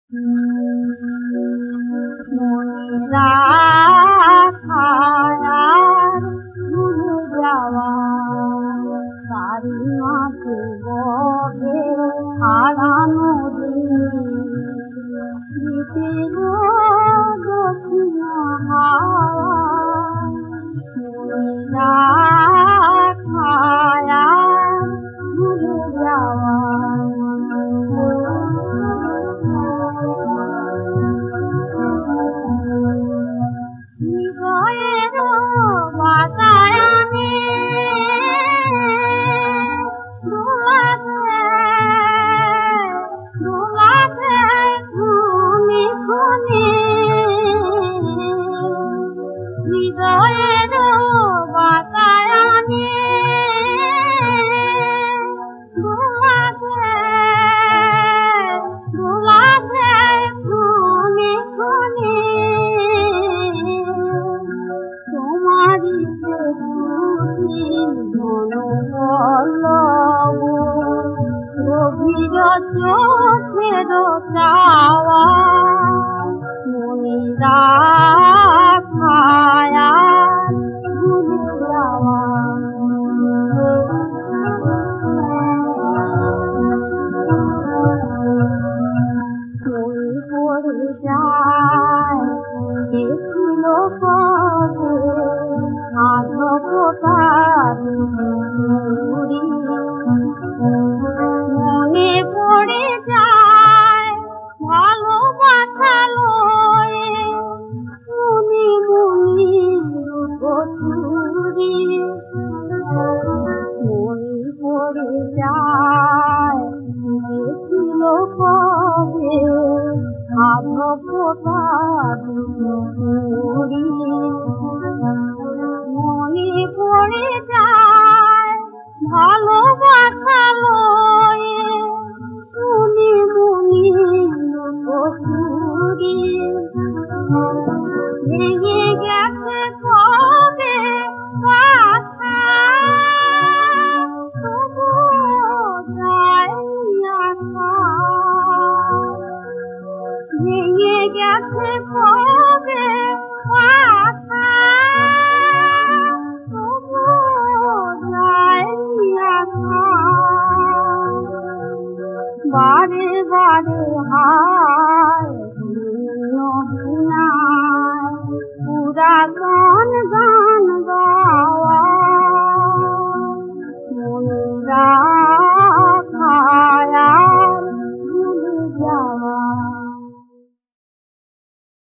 রাখার ভুলে যাওয়া তারি মাঝে ববে হারানো স্মৃতির দক্ষিণ হাওয়া রাখার ভুলে যাওয়া বাতায়নে দোলাতে খুনে খুনে হৃদয়ের বাতায়নে দোলাতে খুনে খুনে তোমারি মনোবল্লভ গভীর চোখের চাওয়া মনে রাখায় ভুলে যাওয়া চলে পড়ে যায় দেখিল কবে আধপোটার মনে পড়ে যায় ভালোবাসা লয়ে মুনি মুনি রূপচুরি মনে পড়ে যায় দেখিল কবে আধপোটার মনে পড়ে যায় ভালোবাসা লয়ে মুনি মুনি রূপচুরি ভেঙে গেছে কবে কথা তবু যায় আশা ভেঙে গেছে কবে কথা তবু যায় আশা বারে বারে